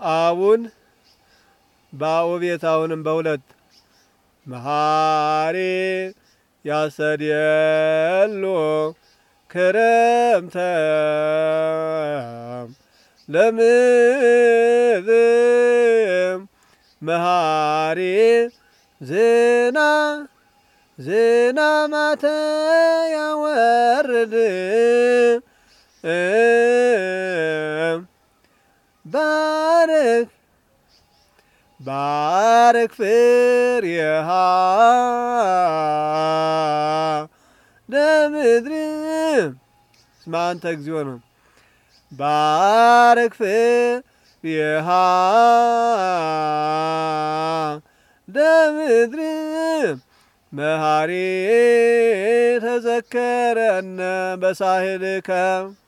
አቡን ባኡ ቤታውንም በሁለት መሐሪ ያሰድየሎ ክረምተ ለምድር መሐሪ ዝናማተ ያወርድ ባርክ ፍሬሃ ለምድር እስመ አንተ እግዚኦ ነው። ባርክ ፍሬሃ ለምድር መሐሪ ተዘከረነ በሳህልከ